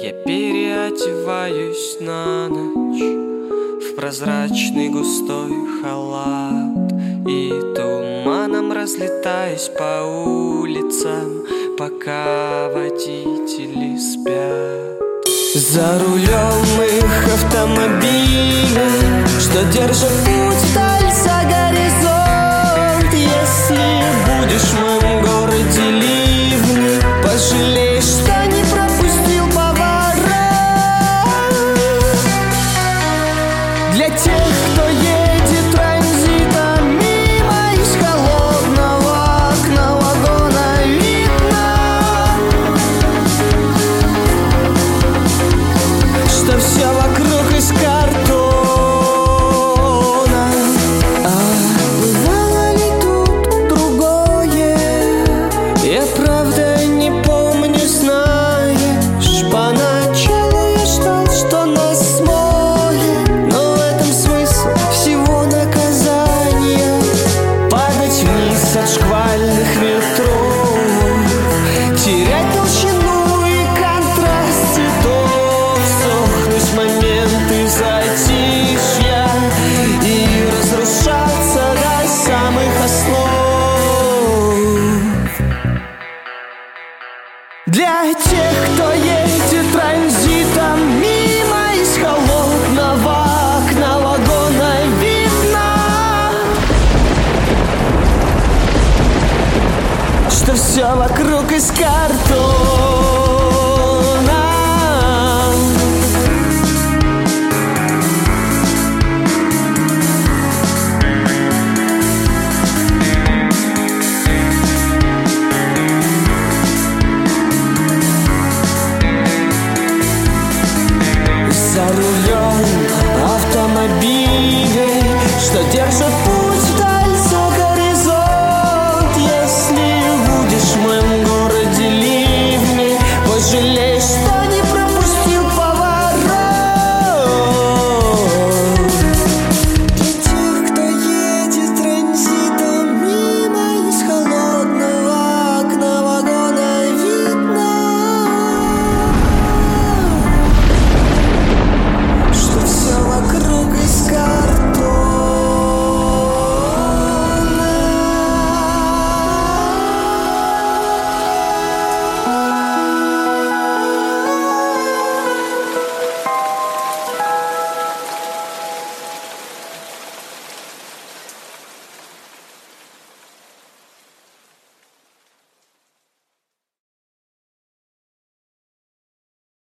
Я переодеваюсь на ночь в прозрачный густой халат и туманом разлетаюсь по улицам, пока водители спят. За рулем их автомобиля, что держат путь вдаль за горизонт. Если будешь в моем городе ливни, пожалеешь, что не пропустил поворот. Для тех, кто едет транзитом мимо, из холодного окна вагона видно, что все вокруг из картона. А бывало ли тут другое? Я правда не помню, знаешь. Поначалу я ждал, что нас смоет, но в этом смысл всего наказания. Падать вниз от шквальных ветров, терять толщину и контраст цветов, сохнуть в моменты затишья и разрушаться до самых основ. Для тех, кто едет транзитом мимо, из холодного окна вагона видно, что все вокруг из картона.